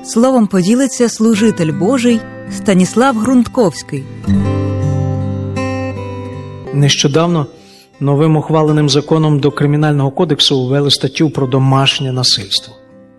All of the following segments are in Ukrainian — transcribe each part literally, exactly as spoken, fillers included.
Словом поділиться служитель Божий Станіслав Грунтковський. Нещодавно новим ухваленим законом до Кримінального кодексу ввели статтю про домашнє насильство.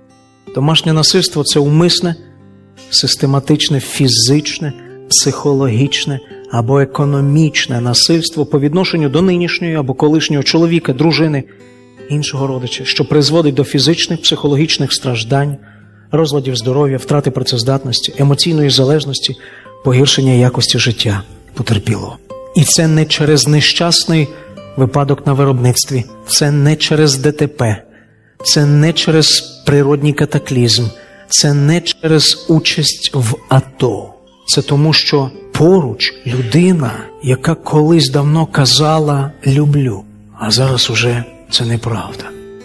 Домашнє насильство – це умисне, систематичне, фізичне, психологічне або економічне насильство по відношенню до нинішньої або колишнього чоловіка, дружини, іншого родича, що призводить до фізичних, психологічних страждань, розладів здоров'я, втрати працездатності, емоційної залежності, погіршення якості життя потерпілого. І це не через нещасний випадок на виробництві, це не через ДТП, це не через природній катаклізм, це не через участь в АТО. Це тому, що поруч людина, яка колись давно казала «люблю», а зараз уже це неправда.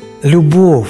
Любов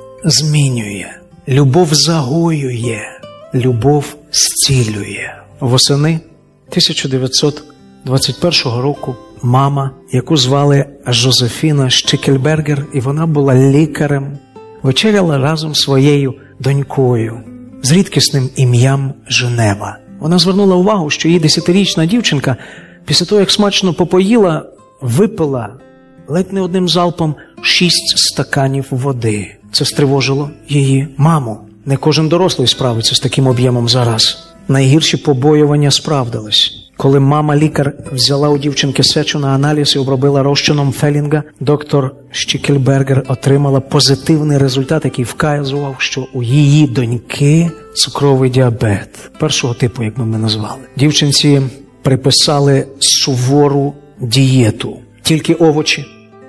змінює, любов загоює, любов зцілює. Восени тисяча дев'ятсот двадцять першого року мама, яку звали Жозефіна Щекельбергер, і вона була лікарем, вечеряла разом зі своєю донькою з рідкісним ім'ям Женева. Вона звернула увагу, що її десятирічна дівчинка після того, як смачно попоїла, випила ледь не одним залпом шість стаканів води. Це стривожило її маму. Не кожен дорослий справиться з таким об'ємом зараз. Найгірші побоювання справдились. Коли мама-лікар взяла у дівчинки сечу на аналіз і обробила розчином Фелінга, доктор Щекельбергер отримала позитивний результат, який вказував, що у її доньки цукровий діабет. Першого типу, як би ми назвали. Дівчинці приписали сувору дієту. Тільки овочі.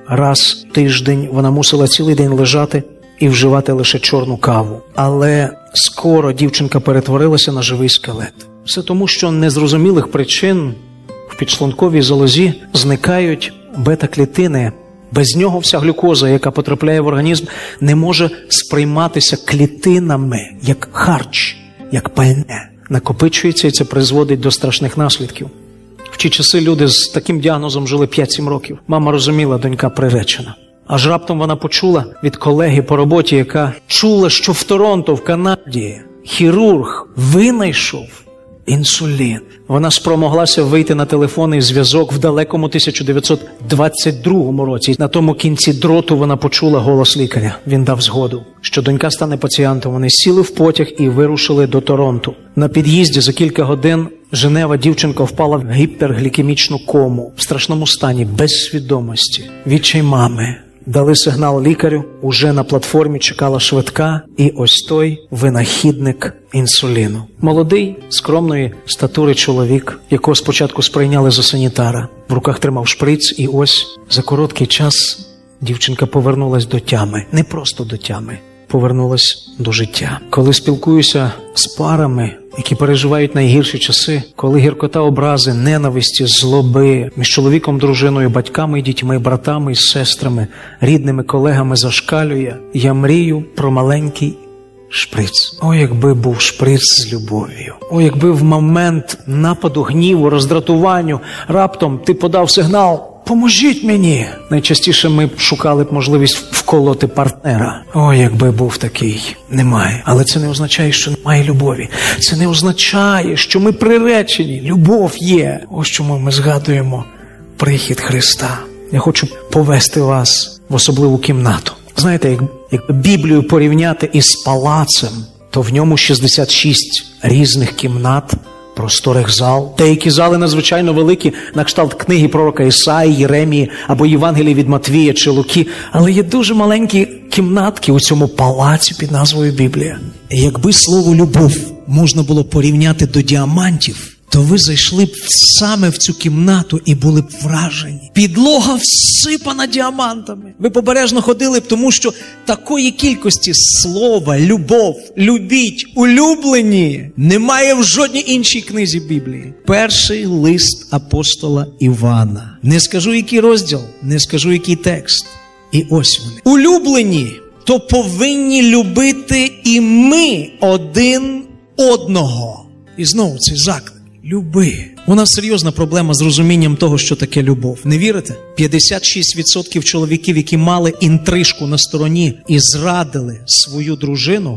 Раз в тиждень вона мусила цілий день лежати і вживати лише чорну каву. Але скоро дівчинка перетворилася на живий скелет. Все тому, що незрозумілих причин в підшлунковій залозі зникають бета-клітини. Без нього вся глюкоза, яка потрапляє в організм, не може сприйматися клітинами, як харч, як пальне. Накопичується, і це призводить до страшних наслідків. В ті часи люди з таким діагнозом жили п'ять-сім років. Мама розуміла, донька приречена. Аж раптом вона почула від колеги по роботі, яка чула, що в Торонто, в Канаді, хірург винайшов інсулін. Вона спромоглася вийти на телефонний зв'язок в далекому тисяча дев'ятсот двадцять другому році. На тому кінці дроту вона почула голос лікаря. Він дав згоду, що донька стане пацієнтом. Вони сіли в потяг і вирушили до Торонто. На під'їзді за кілька годин Женева дівчинка впала в гіперглікемічну кому, в страшному стані, без свідомості. Відчай мами дали сигнал лікарю, уже на платформі чекала швидка, і ось той винахідник інсуліну. Молодий, скромної статури чоловік, якого спочатку сприйняли за санітара. В руках тримав шприц, і ось за короткий час дівчинка повернулась до тями. Не просто до тями, повернулась до життя. Коли спілкуюся з парами, які переживають найгірші часи, коли гіркота образи, ненависті, злоби між чоловіком, дружиною, батьками і дітьми, братами і сестрами, рідними колегами зашкалює, я мрію про маленький шприц. О, якби був шприц з любов'ю. О, якби в момент нападу гніву, роздратуванню раптом ти подав сигнал «Поможіть мені!». Найчастіше ми б шукали б можливість вколоти партнера. О, якби був такий. Немає. Але це не означає, що немає любові. Це не означає, що ми приречені. Любов є. Ось чому ми згадуємо прихід Христа. Я хочу повести вас в особливу кімнату. Знаєте, як, як Біблію порівняти із палацем, то в ньому шістдесят шість різних кімнат, просторих зал. Деякі зали надзвичайно великі, на кшталт книги пророка Ісаї, Єремії або Євангелії від Матвія чи Луки. Але є дуже маленькі кімнатки у цьому палаці під назвою Біблія. І якби слово «любов» можна було порівняти до діамантів, то ви зайшли б саме в цю кімнату і були б вражені. Підлога всипана діамантами. Ви побережно ходили б, тому що такої кількості слова, любов, любіть, улюблені немає в жодній іншій книзі Біблії. Перший лист апостола Івана. Не скажу, який розділ, не скажу, який текст. І ось вони. Улюблені, то повинні любити і ми один одного. І знову цей заклик. Люби. У нас серйозна проблема з розумінням того, що таке любов. Не вірите? п'ятдесят шість відсотків чоловіків, які мали інтрижку на стороні і зрадили свою дружину,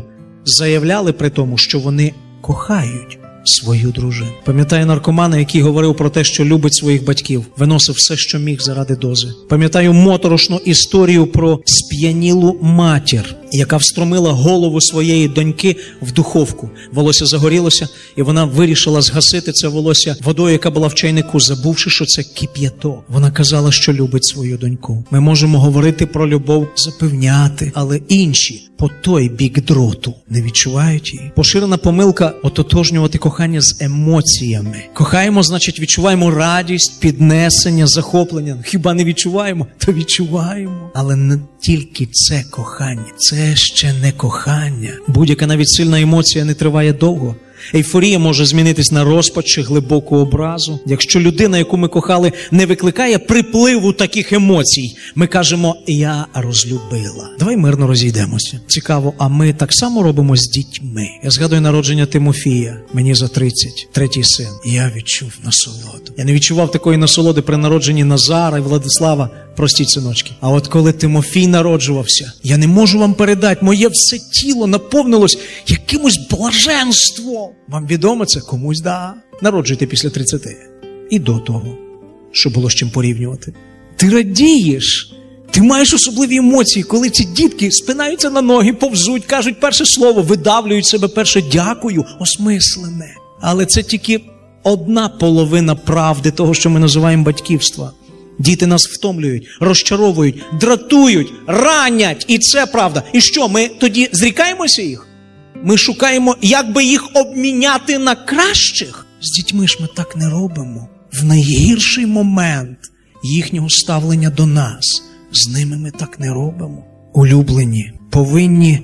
заявляли при тому, що вони кохають свою дружину. Пам'ятаю наркомана, який говорив про те, що любить своїх батьків, виносив все, що міг заради дози. Пам'ятаю моторошну історію про сп'янілу матір, яка встромила голову своєї доньки в духовку. Волосся загорілося, і вона вирішила згасити це волосся водою, яка була в чайнику, забувши, що це кип'яток. Вона казала, що любить свою доньку. Ми можемо говорити про любов, запевняти, але інші по той бік дроту не відчувають її. Поширена помилка – ототожнювати кохання з емоціями. Кохаємо, значить, відчуваємо радість, піднесення, захоплення. Хіба не відчуваємо? То відчуваємо. Але не тільки це кохання. Це ще не кохання. Будь-яка навіть сильна емоція не триває довго. Ейфорія може змінитись на розпач чи глибоку образу. Якщо людина, яку ми кохали, не викликає припливу таких емоцій, ми кажемо «я розлюбила». Давай мирно розійдемося. Цікаво, а ми так само робимо з дітьми. Я згадую народження Тимофія. Мені за тридцять, третій син. Я відчув насолоду. Я не відчував такої насолоди при народженні Назара і Владислава. Простіть, синочки. А от коли Тимофій народжувався, я не можу вам передати, моє все тіло наповнилось якимось блаженством. Вам відомо це? Комусь да. Народжуйте після тридцяти. І до того, що було з чим порівнювати. Ти радієш. Ти маєш особливі емоції, коли ці дітки спинаються на ноги, повзуть, кажуть перше слово, видавлюють себе перше «дякую», осмислене. Але це тільки одна половина правди того, що ми називаємо батьківство. Діти нас втомлюють, розчаровують, дратують, ранять. І це правда. І що, ми тоді зрікаємося їх? Ми шукаємо, як би їх обміняти на кращих? З дітьми ж ми так не робимо. В найгірший момент їхнього ставлення до нас. З ними ми так не робимо. Улюблені, повинні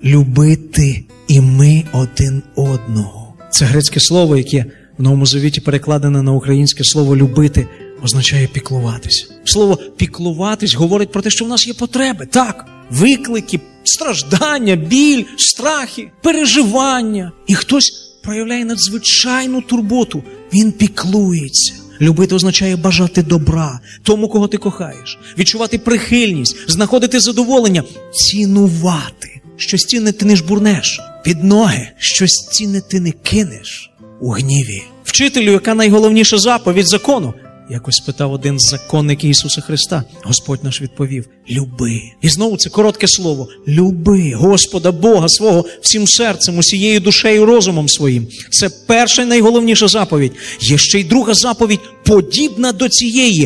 любити і ми один одного. Це грецьке слово, яке в Новому Завіті перекладене на українське слово «любити», означає піклуватися. Слово «піклуватись» говорить про те, що в нас є потреби. Так, виклики, страждання, біль, страхи, переживання. І хтось проявляє надзвичайну турботу. Він піклується. Любити означає бажати добра тому, кого ти кохаєш. Відчувати прихильність, знаходити задоволення, цінувати. Щось цінне ти не жбурнеш під ноги, щось цінне ти не кинеш у гніві. Вчителю, яка найголовніша заповідь закону? Якось спитав один з законників Ісуса Христа. Господь наш відповів: люби. І знову це коротке слово. Люби Господа Бога свого всім серцем, усією душею, розумом своїм. Це перша і найголовніша заповідь. Є ще й друга заповідь, подібна до цієї.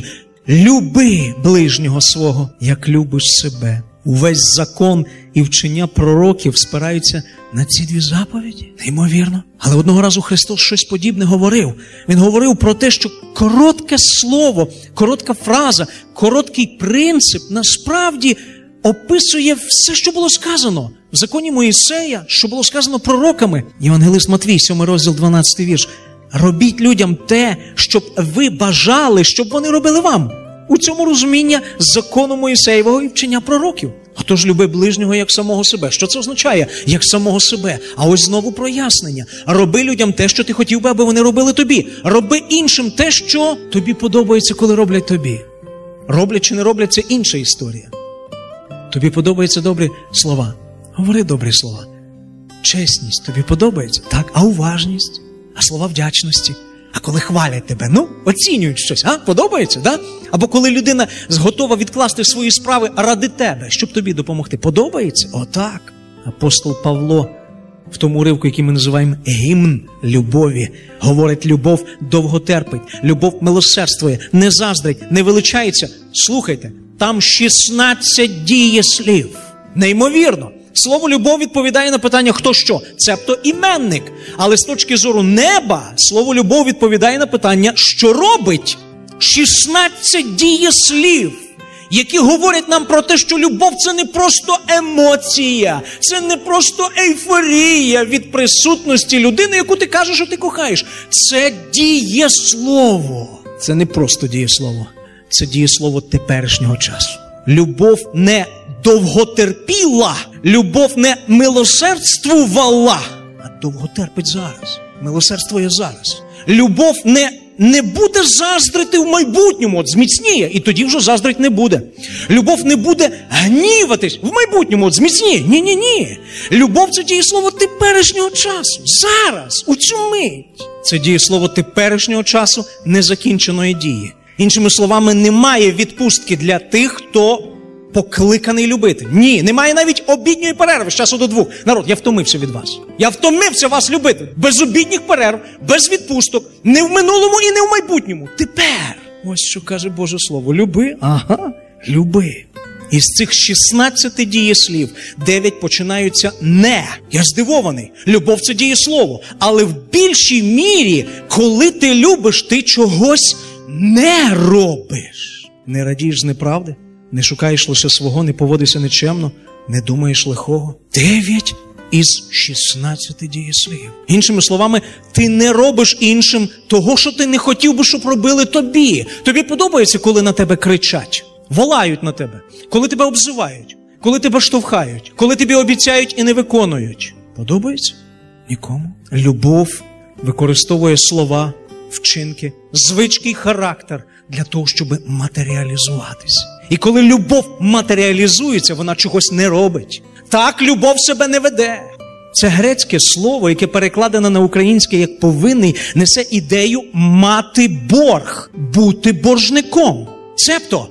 Люби ближнього свого, як любиш себе. Увесь закон і вчення пророків спираються на ці дві заповіді. Неймовірно. Але одного разу Христос щось подібне говорив. Він говорив про те, що коротке слово, коротка фраза, короткий принцип насправді описує все, що було сказано в законі Моїсея, що було сказано пророками. Євангелист Матвій, сьомий розділ, дванадцятий вірш. Робіть людям те, щоб ви бажали, щоб вони робили вам. У цьому розуміння закону Моїсеєвого і вчення пророків. Отож, люби ближнього як самого себе. Що це означає? Як самого себе. А ось знову прояснення. Роби людям те, що ти хотів би, аби вони робили тобі. Роби іншим те, що тобі подобається, коли роблять тобі. Роблять чи не роблять – це інша історія. Тобі подобаються добрі слова. Говори добрі слова. Чесність тобі подобається? Так. А уважність? А слова вдячності? А коли хвалять тебе, ну, оцінюють щось, а? Подобається, да? Або коли людина готова відкласти свої справи ради тебе, щоб тобі допомогти. Подобається? Отак. Апостол Павло в тому уривку, який ми називаємо гімн любові, говорить: любов довго терпить, любов милосердствує, не заздрить, не величається. Слухайте, там шістнадцять дієслів. Неймовірно. Слово «любов» відповідає на питання «хто що?», цебто іменник. Але з точки зору неба, слово «любов» відповідає на питання «що робить?». шістнадцять дієслів, які говорять нам про те, що любов – це не просто емоція, це не просто ейфорія від присутності людини, яку ти кажеш, що ти кохаєш. Це дієслово. Це не просто дієслово, це дієслово теперішнього часу. Любов не довготерпіла, любов не милосердствувала, а довготерпить зараз, милосердствує зараз. Любов не не буде заздрити в майбутньому, от зміцніє, і тоді вже заздрить не буде. Любов не буде гніватись в майбутньому, от зміцніє. Ні-ні-ні. Любов – це дієслово теперішнього часу. Зараз, у цю мить. Це дієслово теперішнього часу незакінченої дії. Іншими словами, немає відпустки для тих, хто покликаний любити. Ні, немає навіть обідньої перерви з часу до двох. Народ, я втомився від вас. Я втомився вас любити. Без обідніх перерв, без відпусток. Не в минулому і не в майбутньому. Тепер. Ось що каже Боже Слово. Люби. Ага, люби. Із цих шістнадцяти дієслів дев'ять починаються «не». Я здивований. Любов – це дієслово. Але в більшій мірі, коли ти любиш, ти чогось не робиш. Не радієш з неправди? Не шукаєш лише свого, не поводишся нечемно, не думаєш лихого. Дев'ять із шістнадцяти дієслів. Іншими словами, ти не робиш іншим того, що ти не хотів би, щоб робили тобі. Тобі подобається, коли на тебе кричать, волають на тебе, коли тебе обзивають, коли тебе штовхають, коли тобі обіцяють і не виконують. Подобається? Нікому. Любов використовує слова, вчинки, звички й характер для того, щоб матеріалізуватися. І коли любов матеріалізується, вона чогось не робить. Так любов себе не веде. Це грецьке слово, яке перекладено на українське як повинний, несе ідею мати борг, бути боржником. Цебто,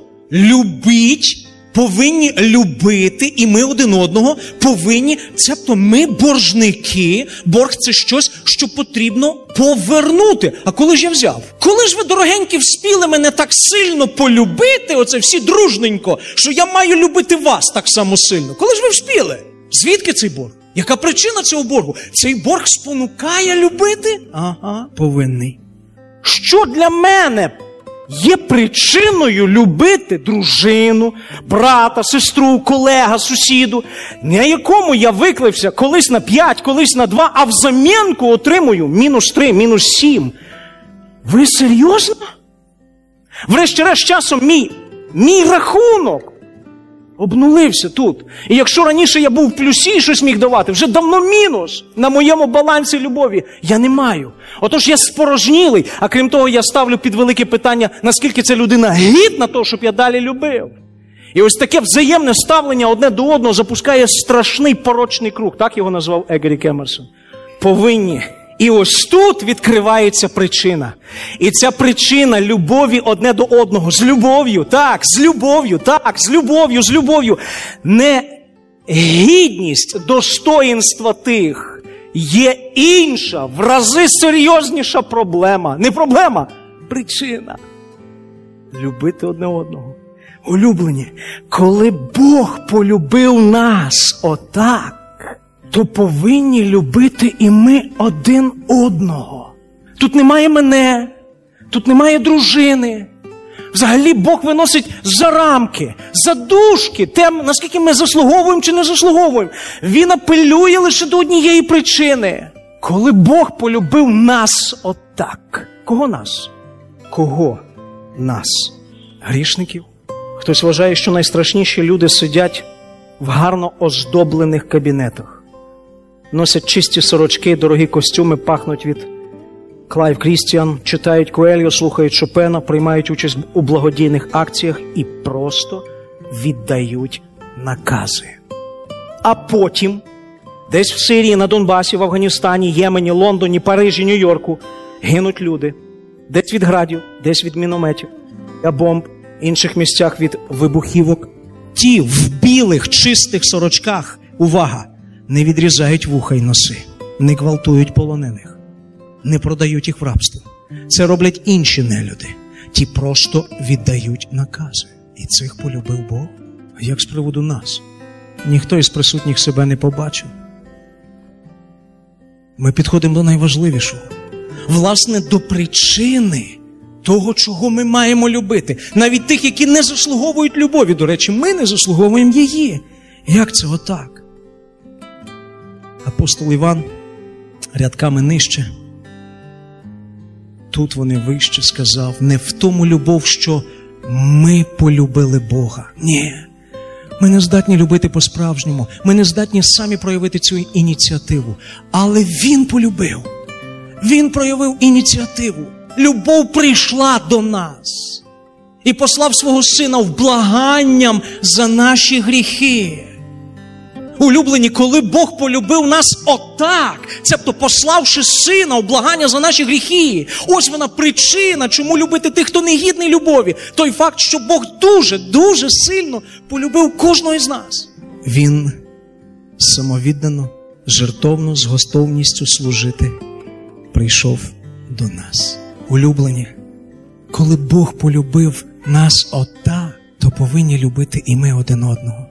любіть, повинні любити, і ми один одного повинні, цебто ми боржники. Борг – це щось, що потрібно повернути. А коли ж я взяв? Коли ж ви, дорогенькі, вспіли мене так сильно полюбити, оце всі дружненько, що я маю любити вас так само сильно? Коли ж ви вспіли? Звідки цей борг? Яка причина цього боргу? Цей борг спонукає любити? Ага, повинний. Що для мене є причиною любити дружину, брата, сестру, колега, сусіду, на якому я виклився колись на п'ять, колись на два, а взамінку отримую мінус три, мінус сім. Ви серйозно? Врешті-решт часом мій, мій рахунок обнулився тут. І якщо раніше я був в плюсі і щось міг давати, вже давно мінус на моєму балансі любові я не маю. Отож я спорожнілий, а крім того я ставлю під велике питання, наскільки ця людина гідна того, щоб я далі любив. І ось таке взаємне ставлення одне до одного запускає страшний порочний круг. Так його назвав Егерік Емерсон. Повинні. І ось тут відкривається причина. І ця причина любові одне до одного. З любов'ю, так, з любов'ю, так, з любов'ю, з любов'ю. Не гідність достоїнства тих. Є інша, в рази серйозніша проблема. Не проблема, причина. Любити одне одного. Улюблені, коли Бог полюбив нас отак, то повинні любити і ми один одного. Тут немає мене, тут немає дружини. Взагалі Бог виносить за рамки, за дужки, те, наскільки ми заслуговуємо чи не заслуговуємо. Він апелює лише до однієї причини. Коли Бог полюбив нас отак. Кого нас? Кого нас? Грішників? Хтось вважає, що найстрашніші люди сидять в гарно оздоблених кабінетах. Носять чисті сорочки, дорогі костюми, пахнуть від Клайв Крістіан, читають Коельо, слухають Шопена, приймають участь у благодійних акціях і просто віддають накази. А потім, десь в Сирії, на Донбасі, в Афганістані, Ємені, Лондоні, Парижі, Нью-Йорку гинуть люди. Десь від градів, десь від мінометів, а бомб, в інших місцях від вибухівок. Ті в білих, чистих сорочках, увага, не відрізають вуха й носи, не гвалтують полонених, не продають їх в рабство. Це роблять інші нелюди. Ті просто віддають накази. І цих полюбив Бог. А як з приводу нас? Ніхто із присутніх себе не побачив. Ми підходимо до найважливішого. Власне, до причини того, чого ми маємо любити. Навіть тих, які не заслуговують любові. До речі, ми не заслуговуємо її. Як це отак? Апостол Іван рядками нижче, тут вони вище сказав, не в тому любов, що ми полюбили Бога. Ні, ми не здатні любити по-справжньому, ми не здатні самі проявити цю ініціативу. Але Він полюбив, Він проявив ініціативу. любов прийшла до нас і послав свого Сина вблаганням за наші гріхи. Улюблені, коли Бог полюбив нас отак, цебто пославши Сина в благання за наші гріхи, ось вона причина, чому любити тих, хто не гідний любові. Той факт, що Бог дуже, дуже сильно полюбив кожного із нас. Він самовіддано, жертовно, з готовністю служити прийшов до нас. Улюблені, коли Бог полюбив нас отак, то повинні любити і ми один одного.